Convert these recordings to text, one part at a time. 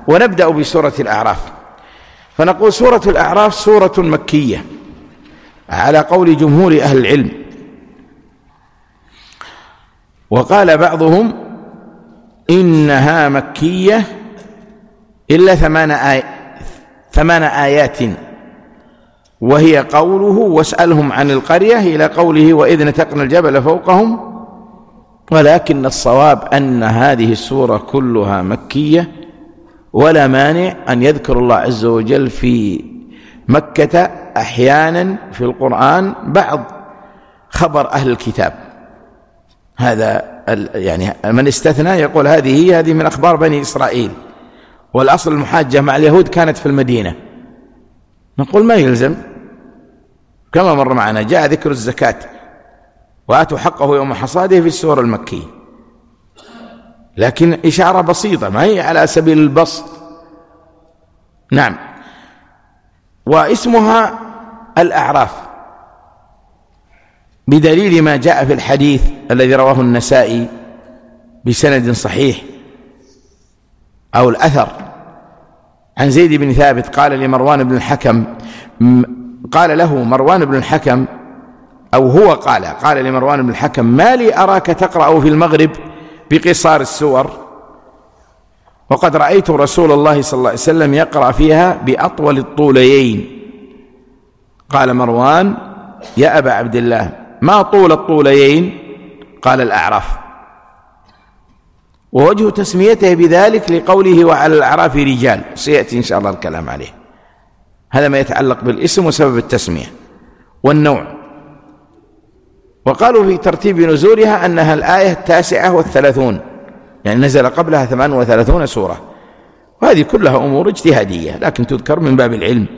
ونبدأ بسورة الأعراف. فنقول سورة الأعراف سورة مكية على قول جمهور أهل العلم، وقال بعضهم إنها مكية إلا 8 آيات، وهي قوله واسألهم عن القرية إلى قوله وإذ نتقنا الجبل فوقهم. ولكن الصواب أن هذه السورة كلها مكية، ولا مانع أن يذكر الله عز وجل في مكة أحيانا في القرآن بعض خبر أهل الكتاب. هذا يعني من استثنى يقول هذه من أخبار بني إسرائيل، والأصل المحاجة مع اليهود كانت في المدينة. نقول ما يلزم، كما مر معنا جاء ذكر الزكاة وآتوا حقه يوم حصاده في السورة المكية، لكن إشارة بسيطة ما هي على سبيل البسط. نعم. واسمها الأعراف بدليل ما جاء في الحديث الذي رواه النسائي بسند صحيح، أو الأثر عن زيد بن ثابت قال لمروان بن الحكم، قال له مروان بن الحكم، أو هو قال لمروان بن الحكم ما لي أراك تقرأ في المغرب بقصار السور وقد رأيت رسول الله صلى الله عليه وسلم يقرأ فيها بأطول الطوليين. قال مروان يا أبا عبد الله ما طول الطوليين؟ قال الأعراف. ووجه تسميته بذلك لقوله وعلى الأعراف رجال، سيأتي إن شاء الله الكلام عليه. هذا ما يتعلق بالاسم وسبب التسمية والنوع. وقالوا في ترتيب نزولها أنها الآية 39، يعني نزل قبلها 38 سورة، وهذه كلها أمور اجتهادية لكن تذكر من باب العلم.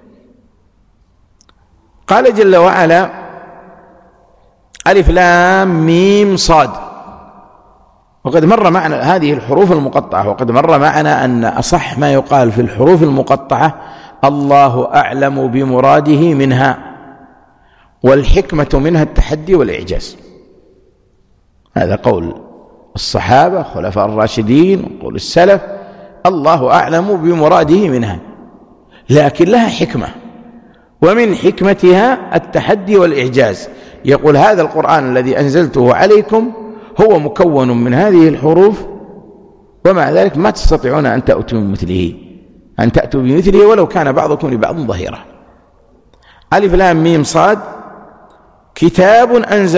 قال جل وعلا ألف لام ميم صاد. وقد مر معنا هذه الحروف المقطعة، وقد مر معنا أن أصح ما يقال في الحروف المقطعة الله أعلم بمراده منها، والحكمة منها التحدي والإعجاز. هذا قول الصحابة خلفاء الراشدين وقول السلف، الله أعلم بمراده منها، لكن لها حكمة، ومن حكمتها التحدي والإعجاز. يقول هذا القرآن الذي أنزلته عليكم هو مكون من هذه الحروف، ومع ذلك ما تستطيعون أن تأتوا بمثله ولو كان بعضكم لبعض ظهيرا. ألف لام ميم صاد كتاب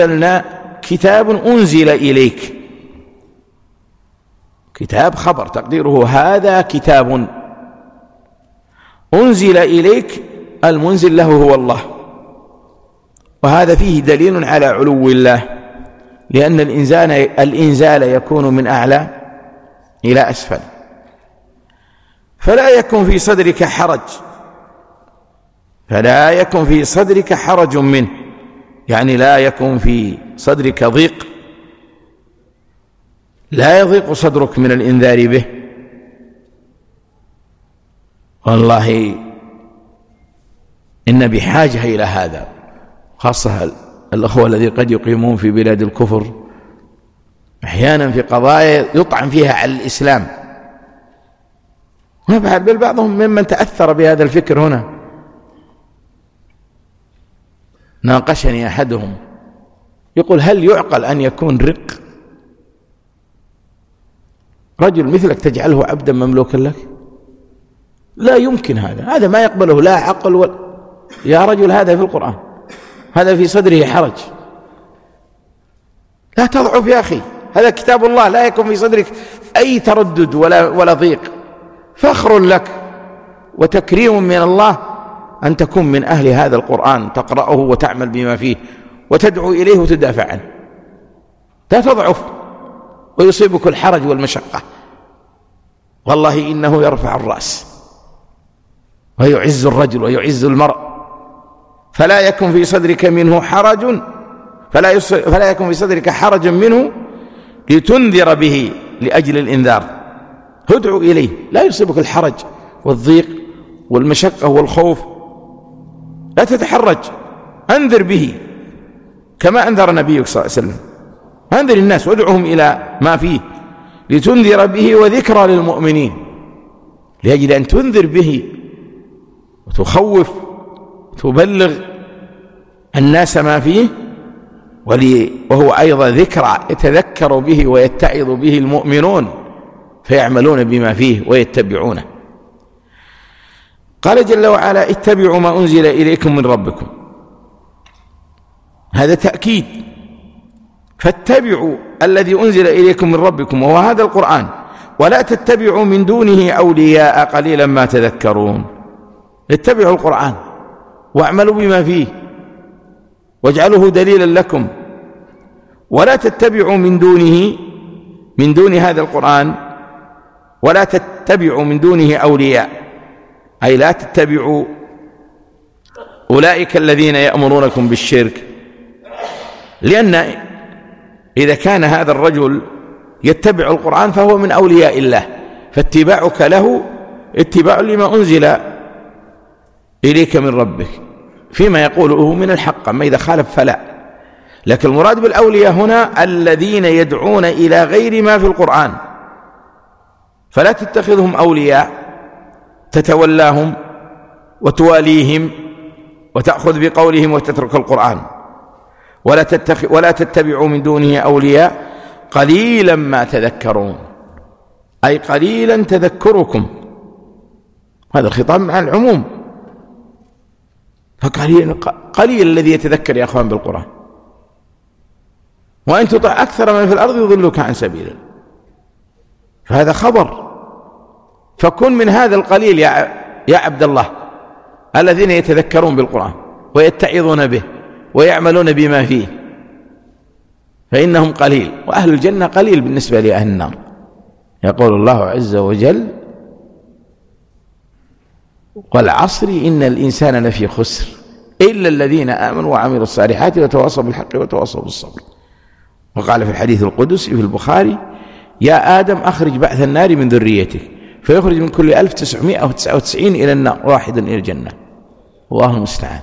أنزل إليك. كتاب خبر تقديره هذا كتاب أنزل إليك، المنزل له هو الله، وهذا فيه دليل على علو الله، لأن الإنزال يكون من أعلى إلى أسفل. فلا يكن في صدرك حرج منه، يعني لا يكن في صدرك ضيق، لا يضيق صدرك من الإنذار به. والله إن بحاجة إلى هذا، خاصة الأخوة الذين قد يقيمون في بلاد الكفر أحيانا في قضايا يطعن فيها على الإسلام، بل بعضهم ممن تأثر بهذا الفكر. هنا ناقشني أحدهم يقول هل يعقل أن يكون رق رجل مثلك تجعله عبدا مملوكا لك؟ لا يمكن، هذا ما يقبله لا عقل يا رجل هذا في القرآن، هذا في صدره حرج. لا تضعف يا أخي، هذا كتاب الله، لا يكون في صدرك أي تردد ولا ضيق. فخر لك وتكريم من الله أن تكون من أهل هذا القرآن، تقرأه وتعمل بما فيه وتدعو إليه وتدافع عنه. لا تضعف ويصيبك الحرج والمشقة. والله إنه يرفع الرأس ويعز الرجل ويعز المرء. فلا يكن في صدرك منه حرج، فلا يكن في صدرك حرج منه لتنذر به لأجل الإنذار. ادعو إليه، لا يصيبك الحرج والضيق والمشقة والخوف، لا تتحرج، أنذر به كما أنذر نبيك صلى الله عليه وسلم. أنذر الناس وادعوهم إلى ما فيه لتنذر به وذكرى للمؤمنين. لأجل أن تنذر به وتخوف وتبلغ الناس ما فيه، وهو أيضا ذكرى يتذكر به ويتعظ به المؤمنون فيعملون بما فيه ويتبعونه. قال جل وعلا: اتبعوا ما أنزل إليكم من ربكم. هذا تأكيد، فاتبعوا الذي أنزل إليكم من ربكم وهو هذا القرآن، ولا تتبعوا من دونه أولياء قليلا ما تذكرون. اتبعوا القرآن واعملوا بما فيه واجعلوه دليلا لكم، ولا تتبعوا من دون هذا القرآن، ولا تتبعوا من دونه أولياء، أي لا تتبعوا أولئك الذين يأمرونكم بالشرك، لأن إذا كان هذا الرجل يتبع القرآن فهو من أولياء الله، فاتباعك له اتباع لما أنزل إليك من ربك فيما يقوله من الحق، أما إذا خالف فلا. لكن المراد بالأولياء هنا الذين يدعون إلى غير ما في القرآن، فلا تتخذهم أولياء تتولاهم وتواليهم وتأخذ بقولهم وتترك القرآن. ولا تتبعوا من دونه أولياء قليلا ما تذكرون، أي قليلا تذكركم. هذا الخطاب مع العموم، فقليل الذي يتذكر يا أخوان بالقرآن، وإن تطع أكثر من في الأرض يضلك عن سبيله. فهذا خبر، فكن من هذا القليل يا عبد الله الذين يتذكرون بالقرآن ويتعظون به ويعملون بما فيه، فإنهم قليل، وأهل الجنة قليل بالنسبة لأهل النار. يقول الله عز وجل: والعصر إن الإنسان لفي خسر إلا الذين آمنوا وعملوا الصالحات وتواصوا بالحق وتواصوا بالصبر. وقال في الحديث القدسي في البخاري: يا آدم أخرج بعث النار من ذريتك، فيخرج من كل 1999 إلى النار، واحد إلى الجنة. الله المستعان.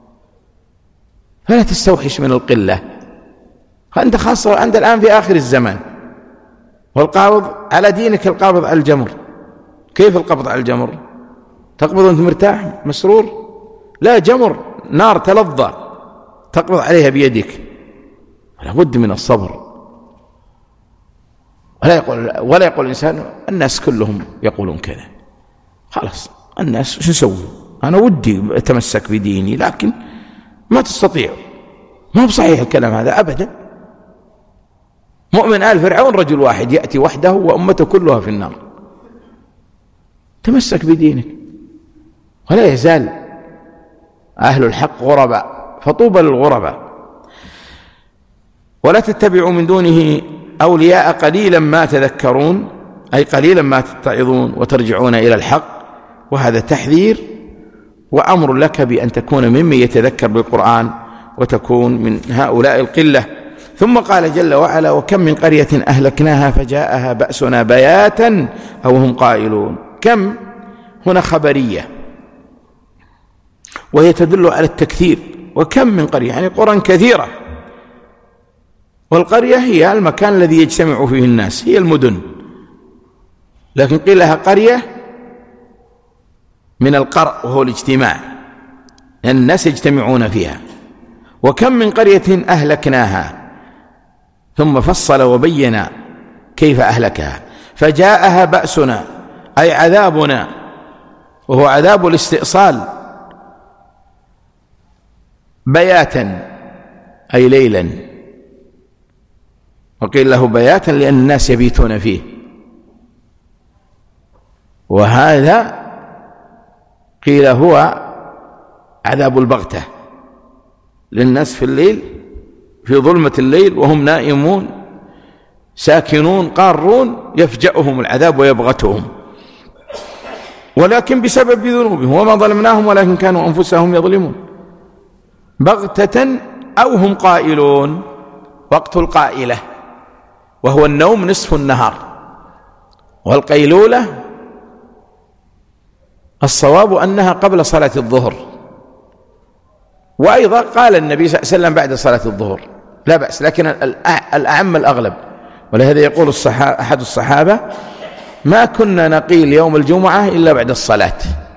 فلا تستوحش من القلة، فأنت خاصة أنت الآن في آخر الزمان، والقابض على دينك القابض على الجمر. كيف القبض على الجمر؟ تقبض وأنت مرتاح مسرور؟ لا، جمر نار تلظى تقبض عليها بيدك، لا بد من الصبر. ولا يقول الإنسان الناس كلهم يقولون كذا، خلاص الناس وش نسوي؟ أنا ودي أتمسك بديني لكن ما تستطيع. ما هو بصحيح الكلام هذا أبدا. مؤمن آل فرعون رجل واحد يأتي وحده وأمته كلها في النار. تمسك بدينك، ولا يزال أهل الحق غرباء، فطوبى للغرباء. ولا تتبعوا من دونه أولياء قليلا ما تذكرون، أي قليلا ما تتعظون وترجعون إلى الحق. وهذا تحذير وأمر لك بأن تكون ممن يتذكر بالقرآن وتكون من هؤلاء القلة. ثم قال جل وعلا: وكم من قرية أهلكناها فجاءها بأسنا بياتا أو هم قائلون. كم هنا خبرية، وهي تدل على التكثير. وكم من قرية يعني قرى كثيرة، والقرية هي المكان الذي يجتمع فيه الناس، هي المدن، لكن قيل لها قرية من القرء وهو الاجتماع، لأن الناس يجتمعون فيها. وكم من قرية أهلكناها، ثم فصل وبين كيف أهلكها. فجاءها بأسنا أي عذابنا، وهو عذاب الاستئصال، بياتا أي ليلا، وقيل له بياتا لأن الناس يبيتون فيه. وهذا قيل هو عذاب البغتة للناس في الليل، في ظلمة الليل وهم نائمون ساكنون قارون، يفجأهم العذاب ويبغتهم، ولكن بسبب ذنوبهم. وما ظلمناهم ولكن كانوا أنفسهم يظلمون. بغتة أو هم قائلون، وقت القائلة وهو النوم نصف النهار، والقيلولة الصواب أنها قبل صلاة الظهر. وأيضا قال النبي صلى الله عليه وسلم بعد صلاة الظهر لا بأس، لكن الأعم الأغلب. ولهذا يقول أحد الصحابة: ما كنا نقيل يوم الجمعة إلا بعد الصلاة،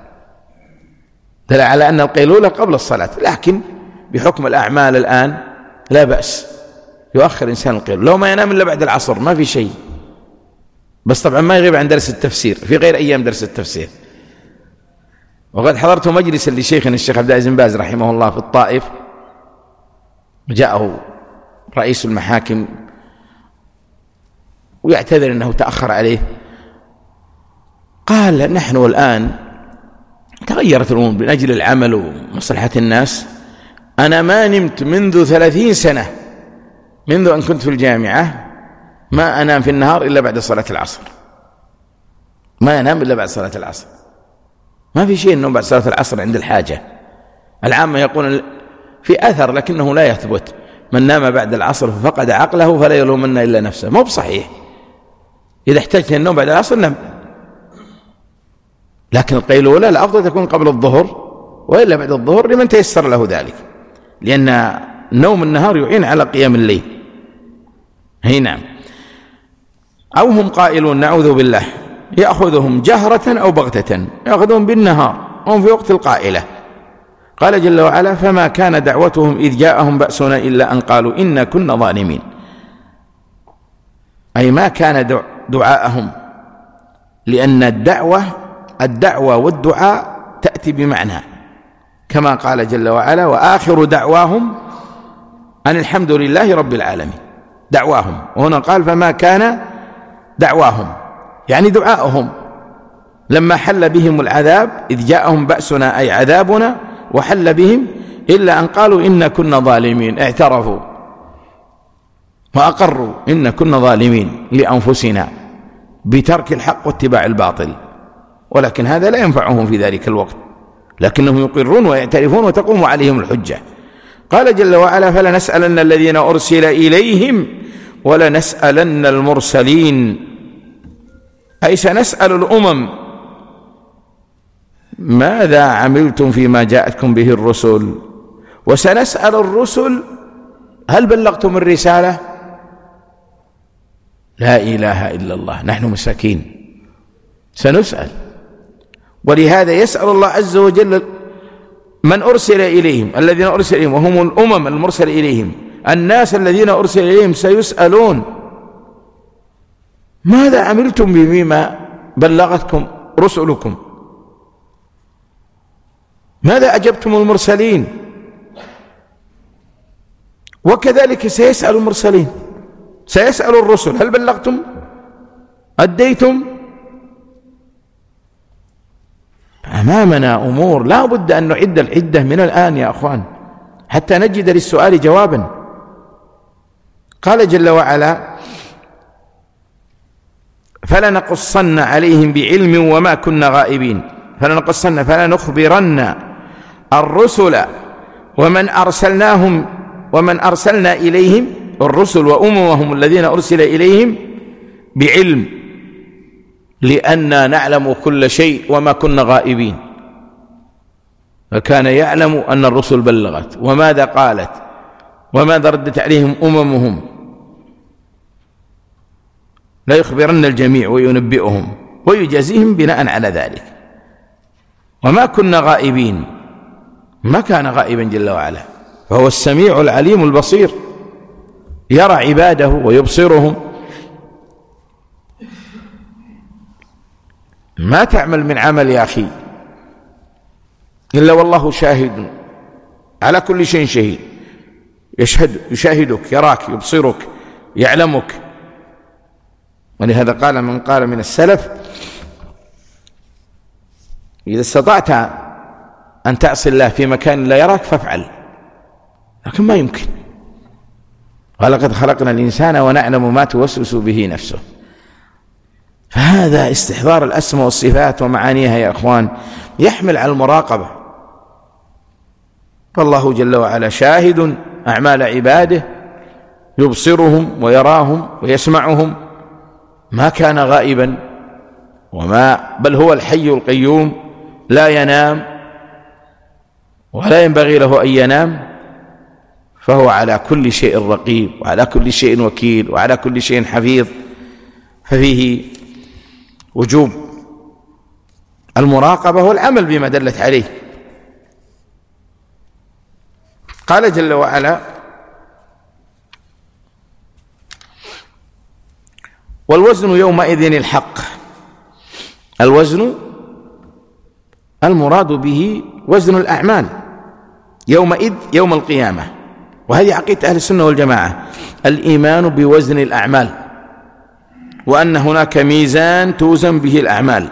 دل على أن القيلولة قبل الصلاة، لكن بحكم الأعمال الآن لا بأس يؤخر إنسان القيلولة، لو ما ينام إلا بعد العصر ما في شيء، بس طبعا ما يغيب عن درس التفسير في غير أيام درس التفسير. وقد حضرت مجلسا لشيخنا الشيخ عبد العزيز بن باز رحمه الله في الطائف، جاءه رئيس المحاكم ويعتذر أنه تأخر عليه، قال نحن الآن تغيرت الأمور من أجل العمل ومصلحة الناس، أنا ما نمت منذ 30 سنة منذ أن كنت في الجامعة، ما أنام في النهار إلا بعد صلاة العصر، ما أنام إلا بعد صلاة العصر، ما في شيء النوم بعد صلاة العصر عند الحاجة. العامة يقول في أثر لكنه لا يثبت، من نام بعد العصر ففقد عقله فلا يلومن إلا نفسه، مو بصحيح، إذا احتجت النوم بعد العصر نم، لكن القيلولة الأفضل تكون قبل الظهر وإلا بعد الظهر لمن تيسر له ذلك، لأن نوم النهار يعين على قيام الليل. هي نعم. أو هم قائلون نعوذ بالله، يأخذهم جهرة أو بغتة، يأخذهم بالنهار هم في وقت القائلة. قال جل وعلا فما كان دعوتهم إذ جاءهم بأسنا إلا أن قالوا إنا كنا ظالمين، أي ما كان دعاءهم، لأن الدعوة والدعاء تأتي بمعنى، كما قال جل وعلا وآخر دعواهم أن الحمد لله رب العالمين، دعواهم، وهنا قال فما كان دعواهم يعني دعاؤهم لما حل بهم العذاب، إذ جاءهم بأسنا أي عذابنا وحل بهم، إلا أن قالوا إنا كنا ظالمين، اعترفوا وأقروا إنا كنا ظالمين لأنفسنا بترك الحق واتباع الباطل، ولكن هذا لا ينفعهم في ذلك الوقت، لكنهم يقرون ويعترفون وتقوم عليهم الحجة. قال جل وعلا فلنسألن الذين أرسل إليهم ولنسألن المرسلين، أي سنسأل الأمم ماذا عملتم فيما جاءتكم به الرسل، وسنسأل الرسل هل بلغتم الرسالة؟ لا إله إلا الله، نحن مساكين سنسأل. ولهذا يسأل الله عز وجل من أرسل إليهم، الذين أرسل إليهم وهم الأمم المرسل إليهم، الناس الذين أرسل إليهم سيسألون ماذا عملتم بما بلغتكم رسلكم، ماذا أجبتم المرسلين، وكذلك سيسأل المرسلين، سيسأل الرسل هل بلغتم أديتم. أمامنا أمور لا بد أن نعد العدة من الآن يا أخوان حتى نجد للسؤال جوابا. قال جل وعلا فلنقصن عليهم بعلم وما كنا غائبين، فلنقصن فلنخبرن الرسل ومن أرسلنا إليهم، الرسل وأممهم الذين أرسل إليهم بعلم، لأننا نعلم كل شيء وما كنا غائبين، فكان يعلم أن الرسل بلغت وماذا قالت وماذا ردت عليهم أممهم، لا يخبرن الجميع وينبئهم ويجازيهم بناء على ذلك. وما كنا غائبين، ما كان غائبا جل وعلا، فهو السميع العليم البصير، يرى عباده ويبصرهم. ما تعمل من عمل يا أخي إلا والله شاهد على كل شيء، شهيد، يشاهدك، يراك، يبصرك، يعلمك. ولهذا قال من قال من السلف إذا استطعت أن تعصي الله في مكان لا يراك فافعل، لكن ما يمكن. ولقد خلقنا الإنسان ونعلم ما توسوس به نفسه. فهذا استحضار الأسماء والصفات ومعانيها يا أخوان يحمل على المراقبة، فالله جل وعلا شاهد أعمال عباده، يبصرهم ويراهم ويسمعهم، ما كان غائبا بل هو الحي القيوم لا ينام ولا ينبغي له أن ينام، فهو على كل شيء رقيب وعلى كل شيء وكيل وعلى كل شيء حفيظ. ففيه وجوب المراقبة والعمل بما دلت عليه. قال جل وعلا: والوزن يومئذ الحق. الوزن المراد به وزن الأعمال يومئذ يوم القيامة، وهذه عقيدة أهل السنة والجماعة، الإيمان بوزن الأعمال، وأن هناك ميزان توزن به الأعمال.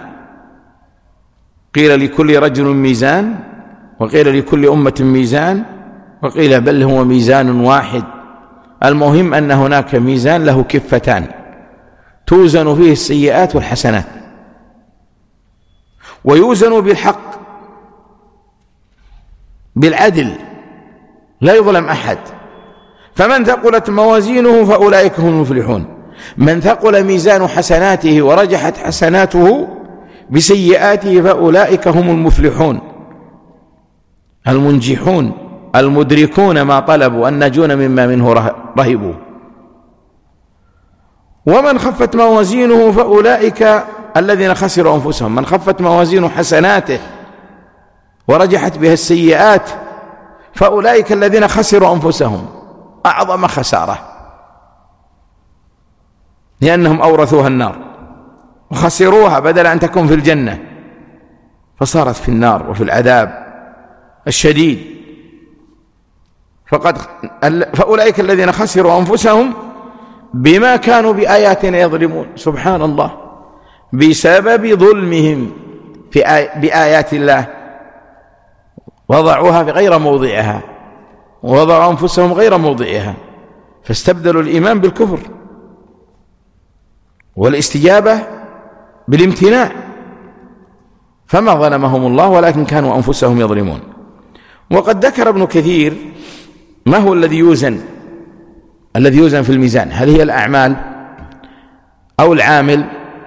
قيل لكل رجل ميزان، وقيل لكل أمة ميزان، وقيل بل هو ميزان واحد. المهم أن هناك ميزان له كفتان توزن فيه السيئات والحسنات، ويوزن بالحق بالعدل، لا يظلم أحد. فمن ثقلت موازينه فأولئك هم المفلحون. من ثقل ميزان حسناته ورجحت حسناته بسيئاته فأولئك هم المفلحون المنجحون المدركون ما طلبوا الناجون مما منه رهبوا. ومن خفت موازينه فأولئك الذين خسروا أنفسهم. من خفت موازين حسناته ورجحت بها السيئات فأولئك الذين خسروا أنفسهم أعظم خسارة، لأنهم أورثوها النار وخسروها بدل أن تكون في الجنة، فصارت في النار وفي العذاب الشديد. فأولئك الذين خسروا أنفسهم بما كانوا بآياتنا يظلمون. سبحان الله، بسبب ظلمهم بآيات الله وضعوها في غير موضعها، ووضعوا أنفسهم غير موضعها، فاستبدلوا الإيمان بالكفر والاستجابة بالامتناع، فما ظلمهم الله ولكن كانوا أنفسهم يظلمون. وقد ذكر ابن كثير ما هو الذي يوزن في الميزان، هل هي الأعمال أو العامل؟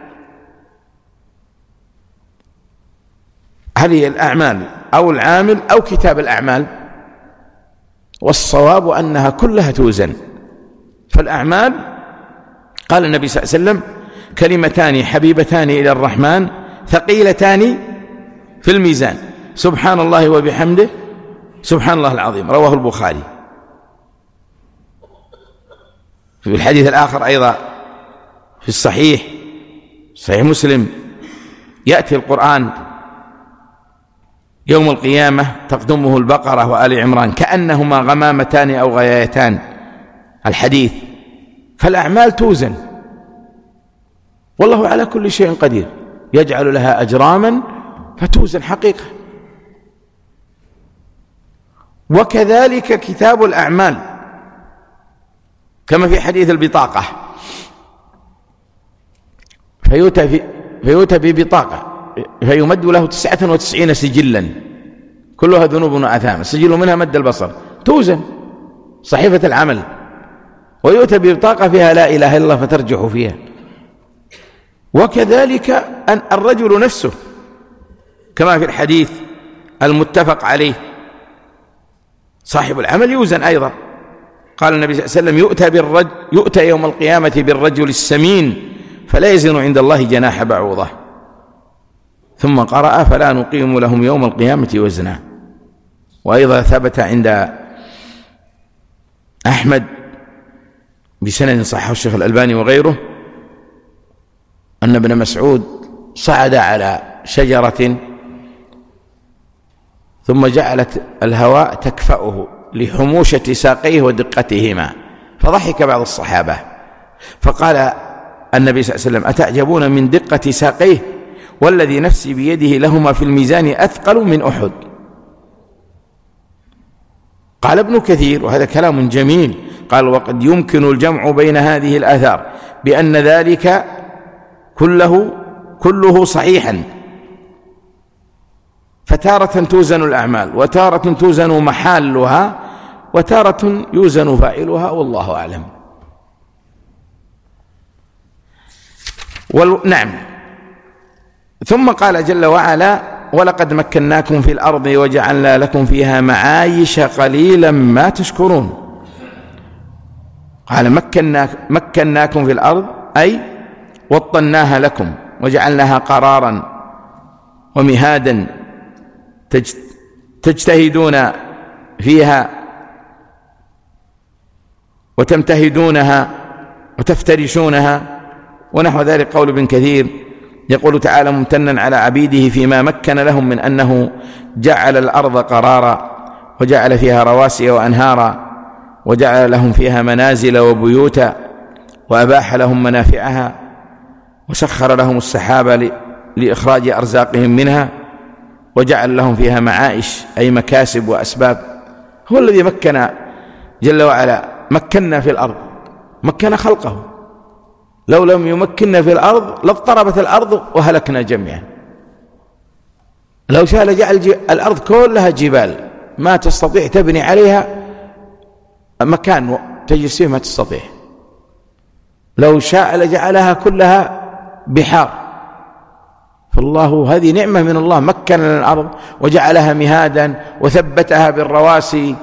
هل هي الأعمال أو العامل أو كتاب الأعمال؟ والصواب أنها كلها توزن. فالأعمال قال النبي صلى الله عليه وسلم: كلمتان حبيبتان إلى الرحمن ثقيلتان في الميزان، سبحان الله وبحمده سبحان الله العظيم، رواه البخاري. في الحديث الآخر أيضا في صحيح مسلم: يأتي القرآن يوم القيامة تقدمه البقرة وآل عمران كأنهما غمامتان أو غيايتان، الحديث. فالأعمال توزن، والله على كل شيء قدير، يجعل لها أجراما فتوزن حقيقة. وكذلك كتاب الأعمال، كما في حديث البطاقة، فيؤتى ببطاقة فيمد له 99 سجلا كلها ذنوب وآثام، السجل منها مد البصر، توزن صحيفة العمل. ويؤتى ببطاقة فيها لا إله إلا الله فترجح فيها. وكذلك أن الرجل نفسه كما في الحديث المتفق عليه، صاحب العمل يوزن أيضا. قال النبي صلى الله عليه وسلم: يؤتى يوم القيامة بالرجل السمين فلا يزن عند الله جناح بعوضة. ثم قرأ: فلا نقيم لهم يوم القيامة وزنا. وأيضا ثبت عند أحمد بسند صححه الشيخ الألباني وغيره أن ابن مسعود صعد على شجرة ثم جعلت الهواء تكفأه لحموشة ساقيه ودقتهما، فضحك بعض الصحابة، فقال النبي صلى الله عليه وسلم: أتعجبون من دقة ساقيه والذي نفسي بيده لهما في الميزان أثقل من أحد. قال ابن كثير، وهذا كلام جميل، قال: وقد يمكن الجمع بين هذه الآثار بأن ذلك كله صحيحا، فتارة توزن الأعمال، وتارة توزن محالها، وتارة يوزن فاعلها، والله أعلم. نعم. ثم قال جل وعلا: ولقد مكناكم في الأرض وجعلنا لكم فيها معايش قليلا ما تشكرون. قال: مكناكم في الأرض أي وطناها لكم وجعلناها قرارا ومهادا تجتهدون فيها وتمتهدونها وتفترشونها ونحو ذلك. قول ابن كثير يقول تعالى ممتنا على عبيده فيما مكن لهم من أنه جعل الأرض قرارا وجعل فيها رواسي وأنهارا وجعل لهم فيها منازل وبيوتا وأباح لهم منافعها وسخر لهم السحاب لإخراج أرزاقهم منها وجعل لهم فيها معائش أي مكاسب وأسباب. هو الذي مكن جل وعلا، مكنا في الأرض، مكن خلقه. لو لم يمكننا في الأرض لاضطربت الأرض وهلكنا جميعا. لو شاء لجعل الأرض كلها جبال ما تستطيع تبني عليها مكان تجلس فيه، ما تستطيع. لو شاء لجعلها كلها بحار. فالله هذه نعمة من الله، مكن لنا الأرض وجعلها مهادا وثبتها بالرواسي.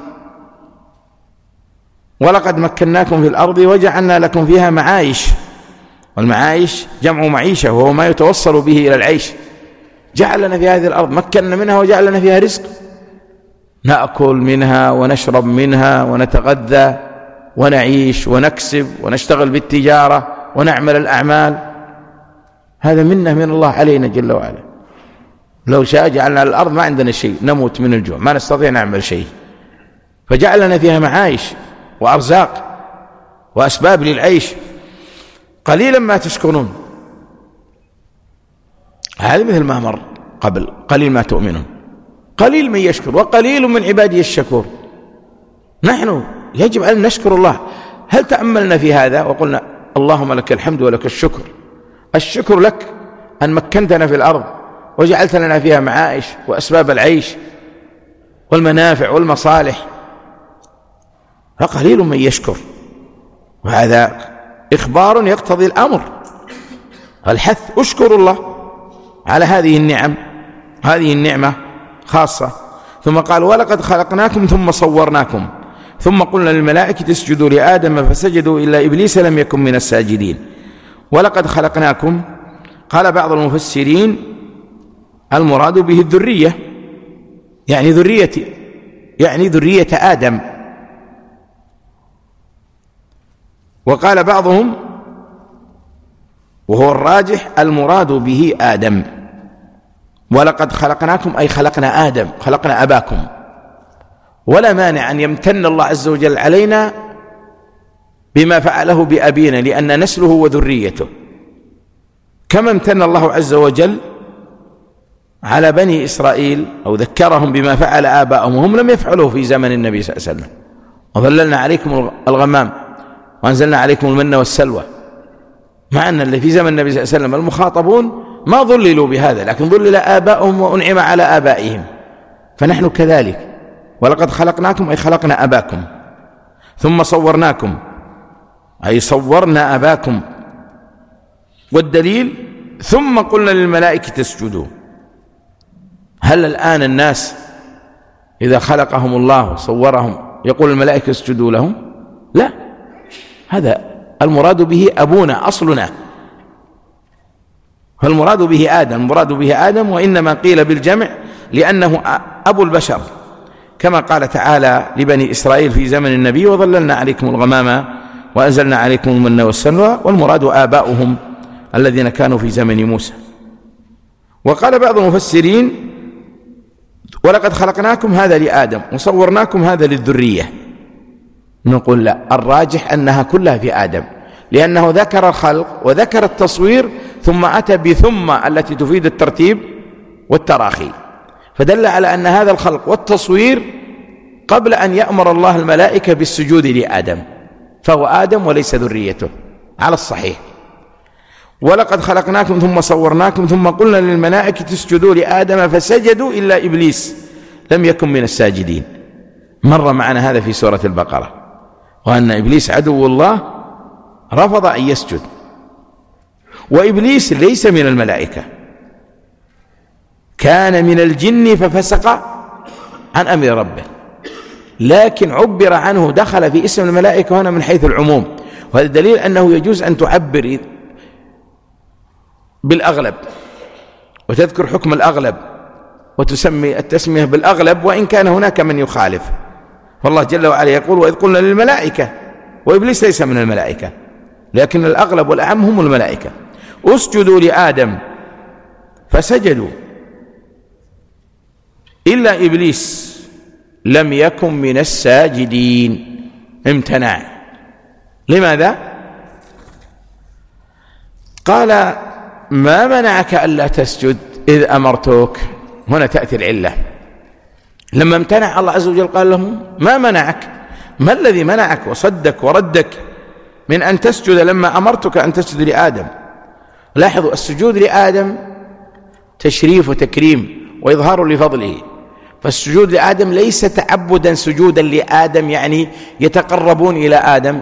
ولقد مكناكم في الأرض وجعلنا لكم فيها معايش، والمعايش جمع معيشة وهو ما يتوصل به إلى العيش. جعلنا في هذه الأرض، مكننا منها وجعلنا فيها رزق، نأكل منها ونشرب منها ونتغذى ونعيش ونكسب ونشتغل بالتجارة ونعمل الأعمال. هذا منة من الله علينا جل وعلا. لو شاء جعلنا الأرض ما عندنا شيء، نموت من الجوع، ما نستطيع نعمل شيء، فجعلنا فيها معايش وأرزاق وأسباب للعيش. قليلا ما تشكرون. هذا مثل ما مر قبل، قليل ما تؤمنون. قليل من يشكر وقليل من عبادي الشكور. نحن يجب أن نشكر الله. هل تأملنا في هذا وقلنا اللهم لك الحمد ولك الشكر؟ الشكر لك أن مكنتنا في الأرض وجعلت لنا فيها معائش وأسباب العيش والمنافع والمصالح، فقليل من يشكر. وهذا إخبار يقتضي الأمر، الحث اشكروا الله على هذه النعم، هذه النعمة خاصة. ثم قال ولقد خلقناكم ثم صورناكم ثم قلنا للملائكة اسجدوا لآدم فسجدوا إلا إبليس لم يكن من الساجدين. ولقد خلقناكم، قال بعض المفسرين المراد به الذرية، يعني ذرية آدم. وقال بعضهم وهو الراجح المراد به آدم. ولقد خلقناكم أي خلقنا آدم، خلقنا أباكم. ولا مانع أن يمتن الله عز وجل علينا بما فعله بأبينا لأن نسله وذريته، كما امتن الله عز وجل على بني إسرائيل أو ذكرهم بما فعل آباءهم وهم لم يفعلوه في زمن النبي صلى الله عليه وسلم. وظللنا عليكم الغمام وأنزلنا عليكم المن والسلوى، مع أن اللي في زمن النبي صلى الله عليه وسلم المخاطبون ما ظللوا بهذا، لكن ظلل آباؤهم وأنعم على آبائهم. فنحن كذلك. ولقد خلقناكم أي خلقنا أباكم ثم صورناكم أي صورنا أباكم. والدليل ثم قلنا للملائكة اسجدوا. هل الآن الناس إذا خلقهم الله وصورهم يقول الملائكة اسجدوا لهم؟ لا، هذا المراد به أبونا أصلنا، فالمراد به آدم، المراد به آدم، وإنما قيل بالجمع لأنه أبو البشر، كما قال تعالى لبني إسرائيل في زمن النبي وظللنا عليكم الغمام وأنزلنا عليكم المن والسلوى، والمراد آباؤهم الذين كانوا في زمن موسى. وقال بعض المفسرين ولقد خلقناكم هذا لآدم وصورناكم هذا للذرية. نقول لا، الراجح أنها كلها في آدم، لأنه ذكر الخلق وذكر التصوير ثم أتى بثم التي تفيد الترتيب والتراخي، فدل على أن هذا الخلق والتصوير قبل أن يأمر الله الملائكة بالسجود لآدم، فهو آدم وليس ذريته على الصحيح. ولقد خلقناكم ثم صورناكم ثم قلنا للملائكة اسجدوا لآدم فسجدوا إلا إبليس لم يكن من الساجدين. مر معنا هذا في سورة البقرة، وأن إبليس عدو الله رفض أن يسجد. وإبليس ليس من الملائكة، كان من الجن ففسق عن أمر ربه، لكن عبر عنه، دخل في اسم الملائكة هنا من حيث العموم. وهذا دليل أنه يجوز أن تعبر بالأغلب وتذكر حكم الأغلب وتسمي التسمية بالأغلب وإن كان هناك من يخالف. والله جل وعلا يقول: وإذ قلنا للملائكة، وإبليس ليس من الملائكة، لكن الأغلب والأعم هم الملائكة: اسجدوا لآدم فسجدوا إلا إبليس لم يكن من الساجدين، امتنع. لماذا؟ قال: ما منعك ألا تسجد إذ أمرتك. هنا تأتي العلة. لما امتنع الله عز وجل قال لهم: ما منعك؟ ما الذي منعك وصدك وردك من أن تسجد لما أمرتك أن تسجد لآدم؟ لاحظوا، السجود لآدم تشريف وتكريم وإظهار لفضله، فالسجود لآدم ليس تعبدا سجودا لآدم يعني يتقربون إلى آدم،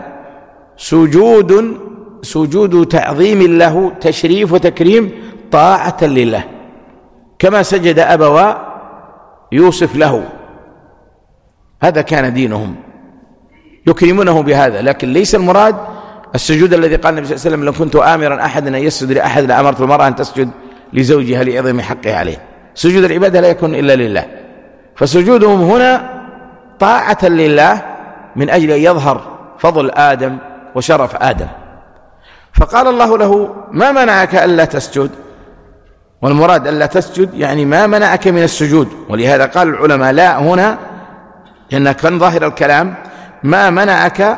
سجود تعظيم له، تشريف وتكريم، طاعة لله، كما سجد أبوا يوسف له. هذا كان دينهم، يكرمونه بهذا. لكن ليس المراد السجود الذي قال النبي صلى الله عليه وسلم: لو كنت آمرا أحدا أن يسجد لأحد لأمرت المرأة أن تسجد لزوجها لعظم حقه عليه. سجود العبادة لا يكون إلا لله، فسجودهم هنا طاعة لله من أجل أن يظهر فضل آدم وشرف آدم. فقال الله له: ما منعك ألا تسجد؟ والمراد ألا تسجد يعني ما منعك من السجود. ولهذا قال العلماء: لا هنا لأن كان ظاهر الكلام ما منعك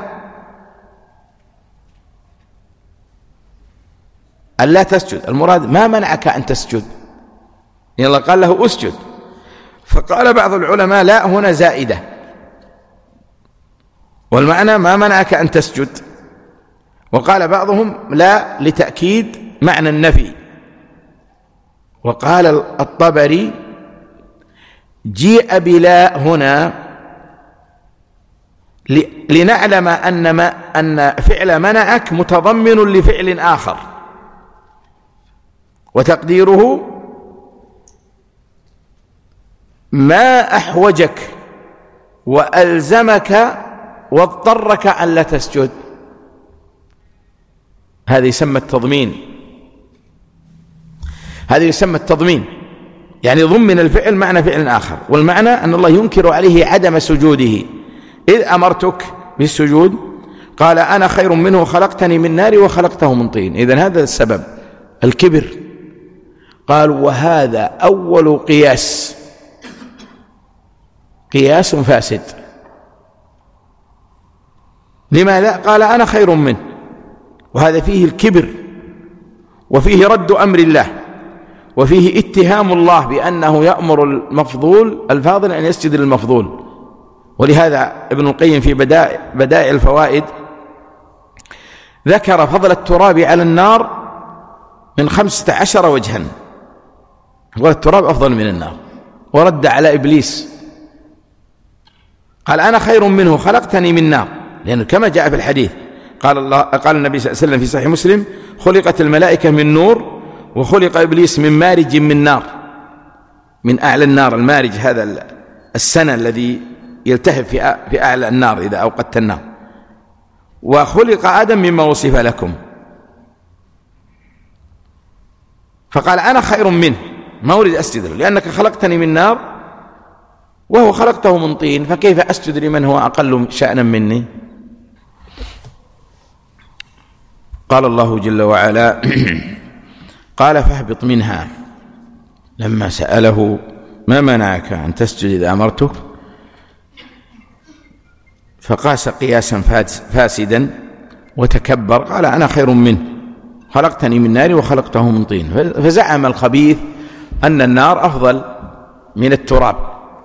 ألا تسجد، المراد ما منعك أن تسجد، يعني الله قال له أسجد. فقال بعض العلماء: لا هنا زائدة، والمعنى ما منعك أن تسجد. وقال بعضهم: لا لتأكيد معنى النفي. وقال الطبري: جيء بلا هنا لنعلم أن فعل منعك متضمن لفعل آخر، وتقديره ما أحوجك وألزمك واضطرك أن لا تسجد. هذا يسمى التضمين، هذا يسمى التضمين، يعني ضمن الفعل معنى فعل آخر. والمعنى أن الله ينكر عليه عدم سجوده. إذ أمرتك بالسجود قال: أنا خير منه خلقتني من نار وخلقته من طين. إذن هذا السبب، الكبر. قال: وهذا أول قياس فاسد. لماذا؟ قال: أنا خير منه، وهذا فيه الكبر، وفيه رد أمر الله، وفيه اتهام الله بأنه يأمر المفضول الفاضل أن يسجد للمفضول. ولهذا ابن القيم في بدائع الفوائد ذكر فضل التراب على النار من 15 وجها، والتراب أفضل من النار. ورد على إبليس قال: أنا خير منه خلقتني من نار، لأنه كما جاء في الحديث قال النبي صلى الله عليه وسلم في صحيح مسلم: خلقت الملائكة من نور وخلق إبليس من مارج من نار، من أعلى النار. المارج هذا السنة الذي يلتهب في أعلى النار إذا أوقدت النار. وخلق آدم مما وصف لكم. فقال: أنا خير منه، ما أريد أسجد له، لأنك خلقتني من نار وهو خلقته من طين، فكيف أسجد لمن هو أقل شأنا مني؟ قال الله جل وعلا: قال: فاهبط منها. لما سأله: ما منعك أن تسجد إذا أمرتك؟ فقاس قياسا فاسدا وتكبر، قال: أنا خير منه خلقتني من نار وخلقته من طين. فزعم الخبيث أن النار أفضل من التراب.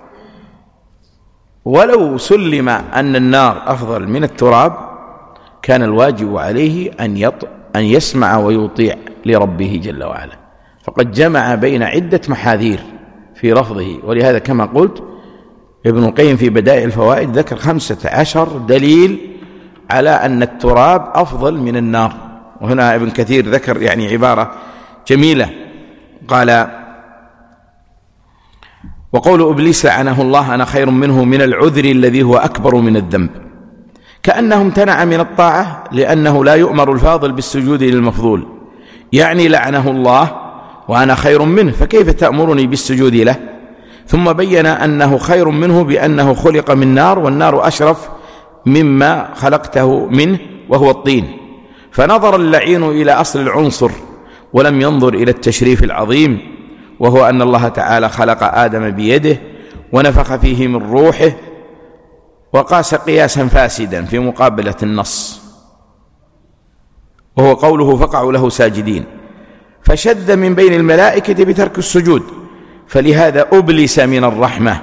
ولو سلم أن النار أفضل من التراب كان الواجب عليه أن يسمع ويطيع لربه جل وعلا. فقد جمع بين عدة محاذير في رفضه. ولهذا كما قلت ابن القيم في بدائع الفوائد ذكر 15 دليل على أن التراب أفضل من النار. وهنا ابن كثير ذكر يعني عبارة جميلة، قال: وقول إبليس لعنه الله: أنا خير منه من العذر الذي هو أكبر من الذنب، كأنه امتنع من الطاعة لأنه لا يؤمر الفاضل بالسجود للمفضول، يعني لعنه الله وأنا خير منه، فكيف تأمرني بالسجود له؟ ثم بين أنه خير منه بأنه خلق من نار، والنار أشرف مما خلقته منه وهو الطين. فنظر اللعين إلى أصل العنصر ولم ينظر إلى التشريف العظيم، وهو أن الله تعالى خلق آدم بيده ونفخ فيه من روحه، وقاس قياسا فاسدا في مقابلة النص، وهو قوله فقعوا له ساجدين، فشذ من بين الملائكة بترك السجود، فلهذا أبلس من الرحمة،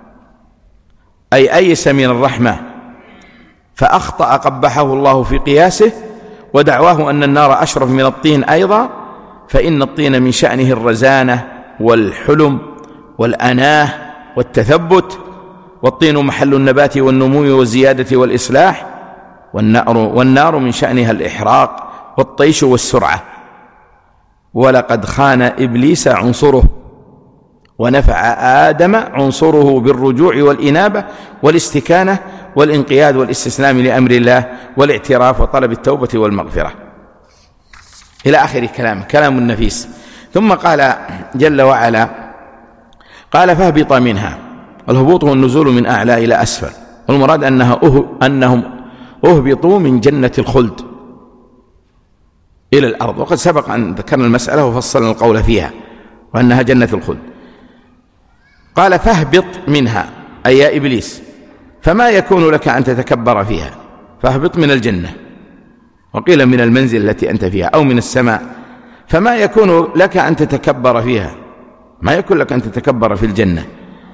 أي أيس من الرحمة، فأخطأ قبحه الله في قياسه، ودعواه أن النار أشرف من الطين أيضا، فإن الطين من شأنه الرزانة والحلم والأناه والتثبت، والطين محل النبات والنمو والزيادة والإصلاح، والنار من شأنها الإحراق والطيش والسرعة. ولقد خان إبليس عنصره، ونفع آدم عنصره بالرجوع والإنابة والاستكانة والانقياد والاستسلام لأمر الله والاعتراف وطلب التوبة والمغفرة، إلى آخر كلام النفيس. ثم قال جل وعلا: قال فاهبط منها. الهبوط هو النزول من أعلى إلى أسفل، والمراد أنهم أهبطوا من جنة الخلد إلى الأرض، وقد سبق أن ذكرنا المسألة وفصلنا القول فيها وأنها جنة الخلد. قال فاهبط منها، أي يا إبليس، فما يكون لك أن تتكبر فيها، فاهبط من الجنة، وقيل من المنزل التي أنت فيها أو من السماء، فما يكون لك أن تتكبر فيها، ما يكون لك أن تتكبر في الجنة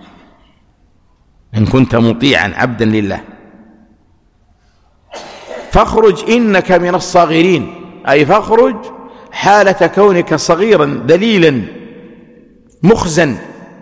إن كنت مطيعا عبدا لله، فاخرج إنك من الصاغرين، أي فاخرج حالة كونك صغيرا ذليلا مخزن.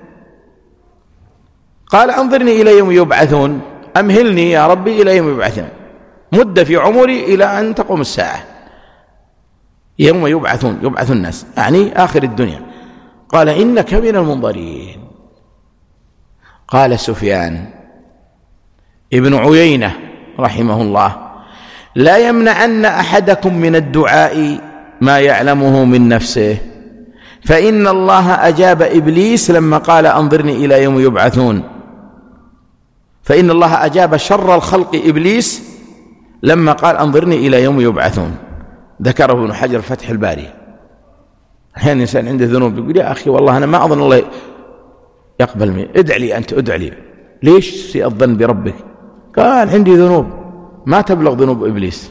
قال أنظرني إلى يوم يبعثون، أمهلني يا ربي إلى يوم يبعثون، مد في عمري إلى أن تقوم الساعة، يوم يبعث الناس، يعني آخر الدنيا. قال إنك من المنظرين. قال سفيان ابن عيينة رحمه الله: لا يمنعن أحدكم من الدعاء ما يعلمه من نفسه، فإن الله أجاب إبليس لما قال أنظرني إلى يوم يبعثون، فإن الله أجاب شر الخلق إبليس لما قال أنظرني إلى يوم يبعثون. ذكره ابن حجر فتح الباري. أحيانا الإنسان عنده ذنوب يقول يا أخي والله أنا ما أظن الله يقبل مني، ادع لي أنت، ادع لي. ليش سيء الظن بربك؟ قال عندي ذنوب ما تبلغ ذنوب إبليس.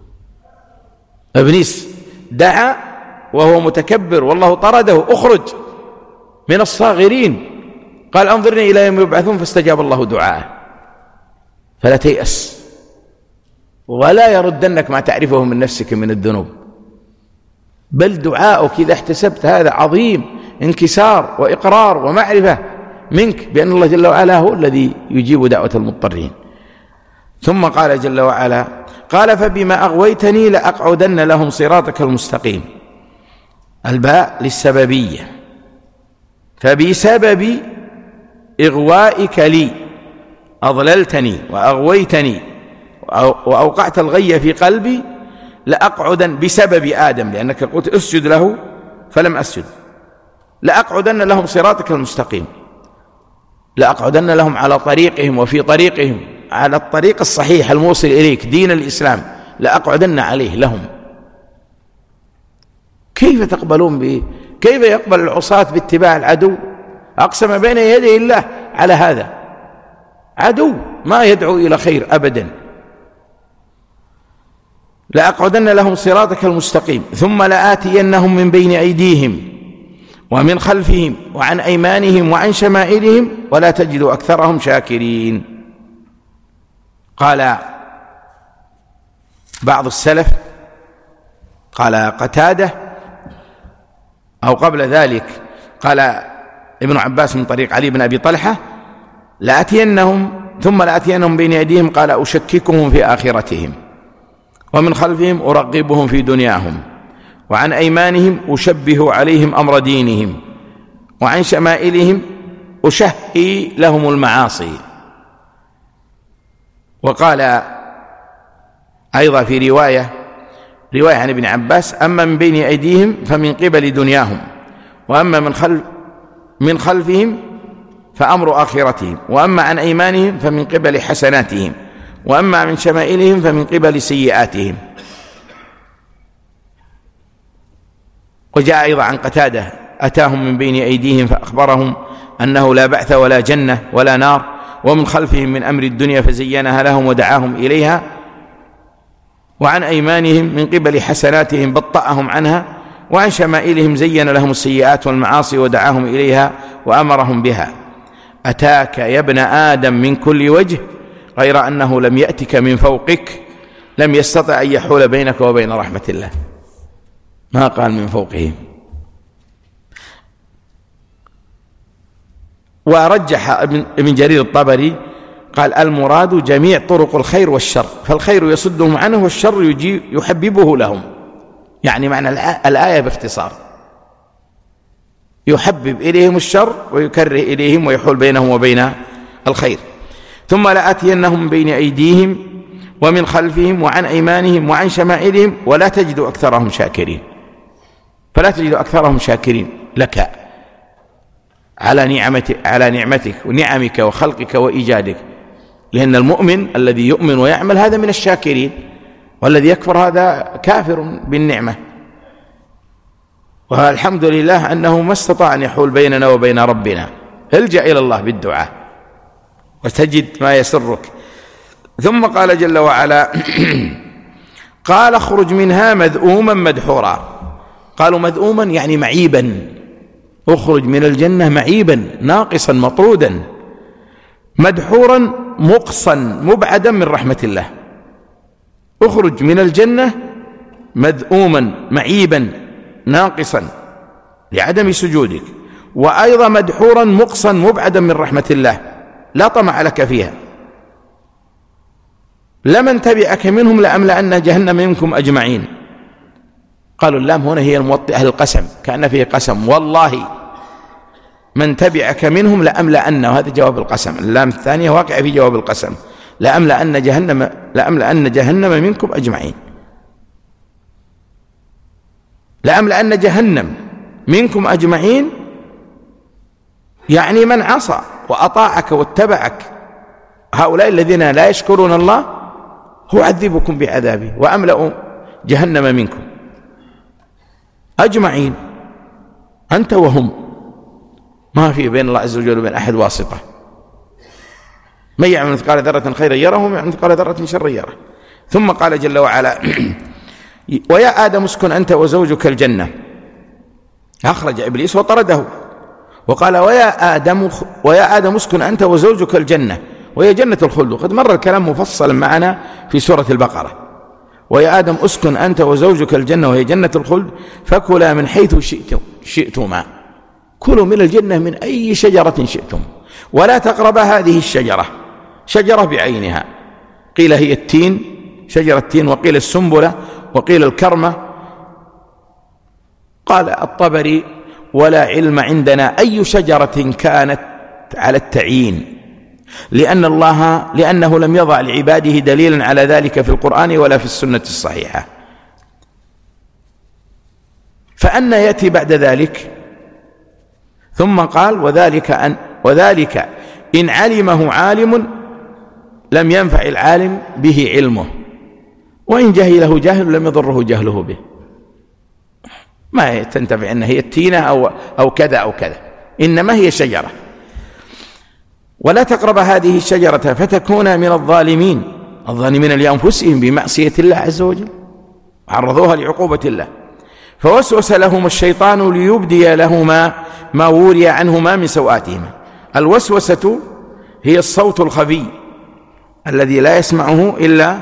إبليس دعا وهو متكبر والله طرده: اخرج من الصاغرين. قال أنظرني إلى يوم يبعثون، فاستجاب الله دعاءه. فلا تيأس ولا يردنك ما تعرفه من نفسك من الذنوب، بل دعاؤك إذا احتسبت هذا عظيم انكسار وإقرار ومعرفة منك بأن الله جل وعلا هو الذي يجيب دعوة المضطرين. ثم قال جل وعلا: قال فبما أغويتني لأقعدن لهم صراطك المستقيم. الباء للسببية، فبسبب إغوائك لي أضللتني وأغويتني وأوقعت الغي في قلبي، لأقعدن بسبب آدم، لأنك قلت اسجد له فلم أسجد، لأقعدن لهم صراطك المستقيم، لأقعدن لهم على طريقهم وفي طريقهم، على الطريق الصحيح الموصل إليك دين الإسلام، لأقعدن عليه لهم. كيف تقبلون به؟ كيف يقبل العصاة باتباع العدو؟ أقسم بين يدي الله على هذا، عدو ما يدعو إلى خير أبدا. لأقعدن لهم صراطك المستقيم ثم لآتينهم من بين أيديهم ومن خلفهم وعن أيمانهم وعن شمائلهم ولا تجد أكثرهم شاكرين. قال بعض السلف، قال قتادة أو قبل ذلك قال ابن عباس من طريق علي بن أبي طلحة: لآتينهم ثم لآتينهم بين أيديهم، قال أشككهم في آخرتهم، ومن خلفهم أرغبهم في دنياهم، وعن أيمانهم أشبه عليهم أمر دينهم، وعن شمائلهم أشهي لهم المعاصي. وقال أيضا في رواية: رواية عن ابن عباس: أما من بين أيديهم فمن قبل دنياهم، وأما من خلفهم فأمر آخرتهم، وأما عن أيمانهم فمن قبل حسناتهم، وأما من شمائلهم فمن قبل سيئاتهم. وجاء أيضا عن قتادة: أتاهم من بين أيديهم فأخبرهم أنه لا بعث ولا جنة ولا نار، ومن خلفهم من أمر الدنيا فزينها لهم ودعاهم إليها، وعن أيمانهم من قبل حسناتهم بطأهم عنها، وعن شمائلهم زين لهم السيئات والمعاصي ودعاهم إليها وأمرهم بها. أتاك يا ابن آدم من كل وجه غير أنه لم يأتك من فوقك، لم يستطع أن يحول بينك وبين رحمة الله. ما قال من فوقهم. ورجح ابن جرير الطبري قال: المراد جميع طرق الخير والشر، فالخير يصدهم عنه والشر يحببه لهم. يعني معنى الآية باختصار: يحبب إليهم الشر ويكره إليهم ويحول بينهم وبين الخير. ثم لآتينهم من بين أيديهم ومن خلفهم وعن أيمانهم وعن شمائلهم ولا تجد أكثرهم شاكرين. فلا تجد أكثرهم شاكرين لك على نعمتك ونعمك وخلقك وإيجادك، لأن المؤمن الذي يؤمن ويعمل هذا من الشاكرين، والذي يكفر هذا كافر بالنعمة. والحمد لله أنه ما استطاع أن يحول بيننا وبين ربنا. الجأ إلى الله بالدعاء وتجد ما يسرك. ثم قال جل وعلا: قال اخرج منها مذءوما مدحورا. قالوا مذءوما يعني معيبا، اخرج من الجنة معيبا ناقصا مطرودا، مدحورا مقصا مبعدا من رحمة الله. اخرج من الجنة مذءوما معيبا ناقصا لعدم سجودك، وأيضا مدحورا مقصا مبعدا من رحمة الله، لا طمع لك فيها. لمن تبعك منهم لأملأن جهنم منكم أجمعين. قالوا اللام هنا هي الموطئة للقسم، كأن فيه قسم: والله من تبعك منهم لأملأن، وهذا جواب القسم. اللام الثانية واقع في جواب القسم: لأملأن جهنم منكم أجمعين. لأملأن جهنم منكم أجمعين يعني من عصى وأطاعك واتبعك. هؤلاء الذين لا يشكرون الله هو عذبكم بعذابه، وأملأ جهنم منكم أجمعين، أنت وهم، ما في بين الله عز وجل وبين أحد واسطة. من يعمل مثقال ذرة خيرا يره ومن يعمل مثقال ذرة شرا يره. ثم قال جل وعلا: ويا آدم اسكن أنت وزوجك الجنة. أخرج إبليس وطرده وقال: ويا آدم اسكن أنت وزوجك الجنة، وهي جنة الخلد. وقد مر الكلام مفصلا معنا في سورة البقرة: ويا آدم اسكن أنت وزوجك الجنة وهي جنة الخلد فكلا من حيث شئتما. كلوا من الجنة من أي شجرة شئتم ولا تقربا هذه الشجرة، شجرة بعينها، قيل هي التين، شجرة التين، وقيل السنبلة، وقيل الكرمة. قال الطبري: ولا علم عندنا أي شجرة كانت على التعيين، لأنه لم يضع لعباده دليلا على ذلك في القرآن ولا في السنة الصحيحة. فأن يأتي بعد ذلك؟ ثم قال: وذلك إن علمه عالم لم ينفع العالم به علمه، وإن جهله جاهل لم يضره جهله به. ما تنتفع أن هي التينة أو كذا أو كذا، إنما هي شجرة. ولا تقرب هذه الشجرة فتكون من الظالمين لأنفسهم بمعصية الله عز وجل، عرضوها لعقوبة الله. فوسوس لهم الشيطان ليبدي لهما ما وري عنهما من سوآتهما. الوسوسة هي الصوت الخفي الذي لا يسمعه إلا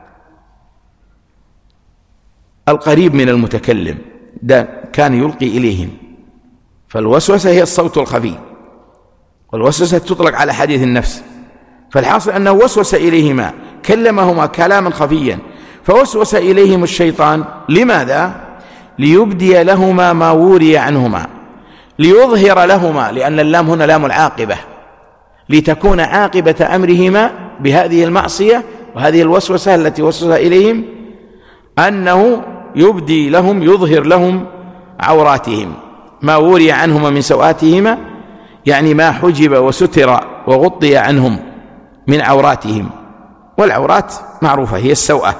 القريب من المتكلم، ده كان يلقي إليهم. فالوسوسة هي الصوت الخفي، والوسوسة تطلق على حديث النفس. فالحاصل أنه وسوس إليهما، كلمهما كلاما خفيا، فوسوس إليهم الشيطان. لماذا؟ ليبدي لهما ما وري عنهما، ليظهر لهما، لأن اللام هنا لام العاقبة، لتكون عاقبة أمرهما بهذه المعصية وهذه الوسوسة التي وسوسها إليهم أنه يبدي لهم يظهر لهم عوراتهم، ما وري عنهما من سوآتهما يعني ما حجب وستر وغطي عنهم من عوراتهم، والعورات معروفة هي السوءة.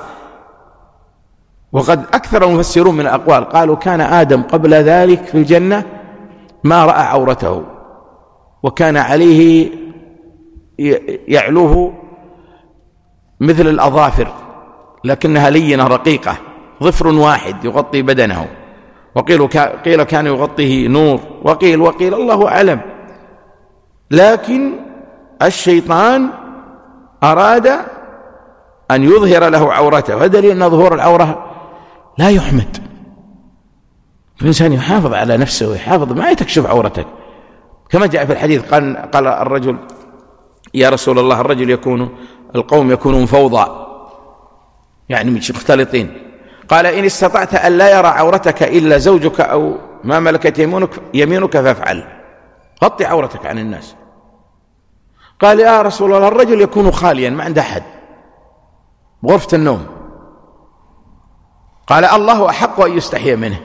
وقد أكثر المفسرون من الأقوال قالوا كان آدم قبل ذلك في الجنة ما رأى عورته، وكان عليه يعلوه مثل الأظافر لكنها لينة رقيقة، ظفر واحد يغطي بدنه، وقيل كان يغطيه نور، وقيل الله أعلم. لكن الشيطان أراد أن يظهر له عورته، ودليل أن ظهور العورة لا يحمد. الإنسان يحافظ على نفسه ويحافظ ما تكشف عورتك، كما جاء في الحديث قال الرجل يا رسول الله القوم يكونون فوضى يعني مش مختلطين، قال إن استطعت أن لا يرى عورتك إلا زوجك أو ما ملكت يمينك فافعل، غطي عورتك عن الناس. قال يا رسول الله الرجل يكون خاليا ما عنده أحد بغرفة النوم، قال الله أحق أن يستحي منه.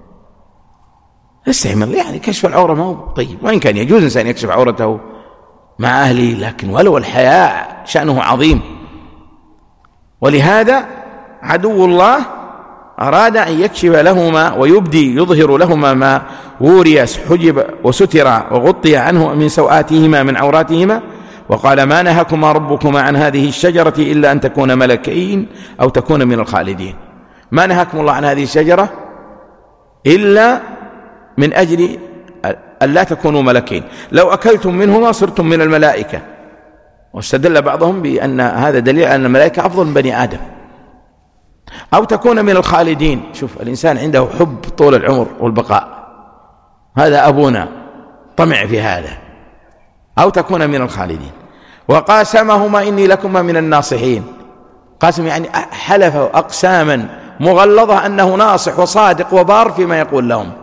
استحمل يعني كشف العورة ما هو طيب، وإن كان يجوز إنسان يكشف عورته مع أهله، لكن ولو الحياء شأنه عظيم. ولهذا عدو الله أراد أن يكشف لهما ويبدي يظهر لهما ما وري حجب وستر وغطي عنه من سوآتهما من عوراتهما، وقال ما نهاكما ربكما عن هذه الشجرة إلا أن تكون ملكين أو تكون من الخالدين. ما نهاكم الله عن هذه الشجرة إلا من أجل أن لا تكونوا ملكين، لو أكلتم منهما صرتم من الملائكة. واستدل بعضهم بأن هذا دليل أن الملائكة أفضل من بني آدم. أو تكون من الخالدين، شوف الإنسان عنده حب طول العمر والبقاء، هذا أبونا طمع في هذا. أو تكون من الخالدين. وقاسمهما إني لكما من الناصحين، قاسم يعني حلف أقساما مغلظة أنه ناصح وصادق وبار فيما يقول لهم،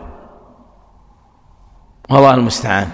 والله المستعان.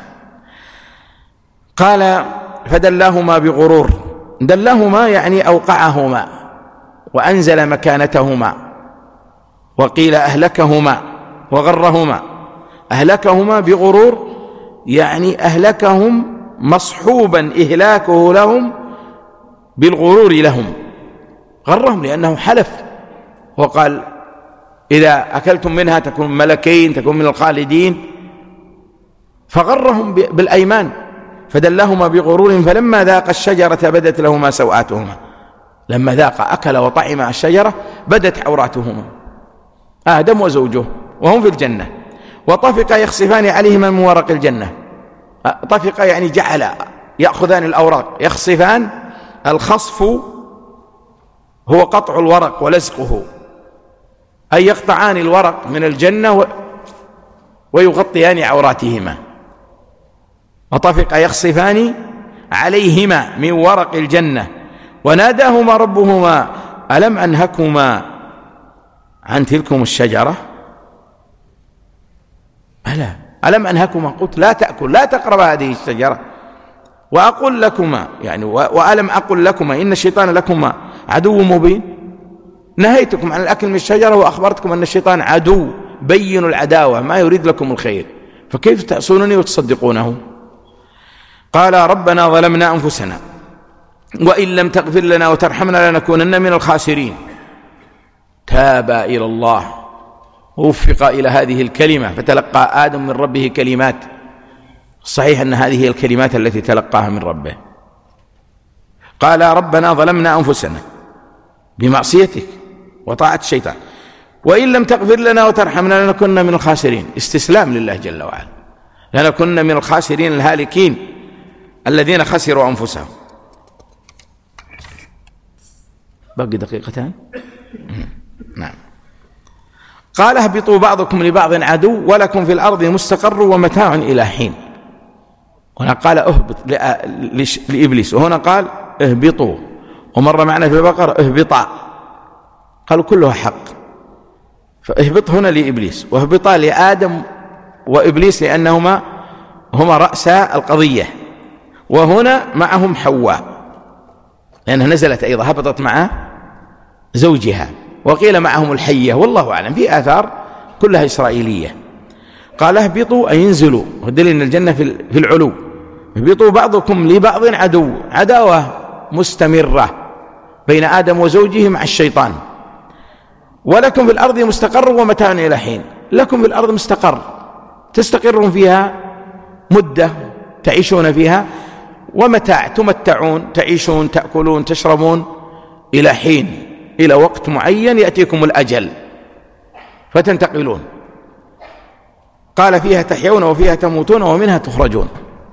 قال فدلاهما بغرور، دلاهما يعني أوقعهما وأنزل مكانتهما، وقيل أهلكهما وغرهما. أهلكهما بغرور يعني أهلكهم مصحوبا إهلاكه لهم بالغرور لهم، غرهم لأنه حلف وقال إذا أكلتم منها تكون ملكين تكون من الخالدين، فغرهم بالأيمان. فدلهما بغرور فلما ذاق الشجرة بدت لهما سوآتهما، لما ذاق أكل وطعم الشجرة بدت عوراتهما آدم وزوجه وهم في الجنة، وطفق يخصفان عليهما من ورق الجنة. طفق يعني جعل يأخذان الأوراق يخصفان، الخصف هو قطع الورق ولزقه، أي يقطعان الورق من الجنة ويغطيان عوراتهما. وطفق يخصفان عليهما من ورق الجنة وناداهما ربهما ألم أنهكما عن تلكم الشجرة؟ ألا ألم أنهكما، قلت لا تأكل لا تقرب هذه الشجرة، وأقول لكما يعني وألم أقل لكما إن الشيطان لكما عدو مبين، نهيتكم عن الأكل من الشجرة وأخبرتكم أن الشيطان عدو بين العداوة ما يريد لكم الخير، فكيف تعصونني وتصدقونه؟ قال ربنا ظلمنا أنفسنا وإن لم تغفر لنا وترحمنا لنكونن من الخاسرين. تاب إلى الله ووفق إلى هذه الكلمة، فتلقى آدم من ربه كلمات، صحيح أن هذه هي الكلمات التي تلقاها من ربه. قال ربنا ظلمنا أنفسنا بمعصيتك وطاعة الشيطان، وإن لم تغفر لنا وترحمنا لنكن من الخاسرين، استسلام لله جل وعلا، لنكن من الخاسرين الهالكين الذين خسروا أنفسهم. باقي دقيقتان. نعم. قال اهبطوا بعضكم لبعض عدو ولكم في الأرض مستقر ومتاع إلى حين. هنا قال اهبط لإبليس، وهنا قال اهبطوا، ومر معنا في البقرة اهبطا، قالوا كلها حق. فاهبط هنا لإبليس، واهبطا لآدم وإبليس لأنهما هما رأسا القضية، وهنا معهم حواء لأنها نزلت أيضا، هبطت مع زوجها وقيل معهم الحية، والله أعلم، في آثار كلها إسرائيلية. قال اهبطوا أي ينزلوا، ودليل أن الجنة في العلو. اهبطوا بعضكم لبعض عدو، عداوة مستمرة بين آدم وزوجه مع الشيطان. ولكم في الأرض مستقر ومتاع إلى حين. لكم في الأرض مستقر، تستقرون فيها مدة تعيشون فيها، ومتاع تمتعون، تعيشون تأكلون تشربون إلى حين، إلى وقت معين يأتيكم الأجل فتنتقلون. قال فيها تحيون وفيها تموتون ومنها تخرجون.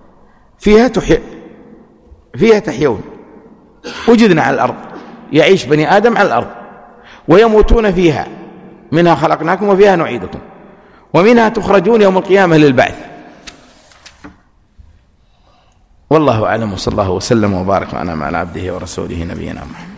فيها تحيون، وجدنا على الأرض، يعيش بني آدم على الأرض، ويموتون فيها، منها خلقناكم وفيها نعيدكم، ومنها تخرجون يوم القيامة للبعث. والله أعلم، وصلى الله وسلم وبارك على عبده ورسوله نبينا محمد.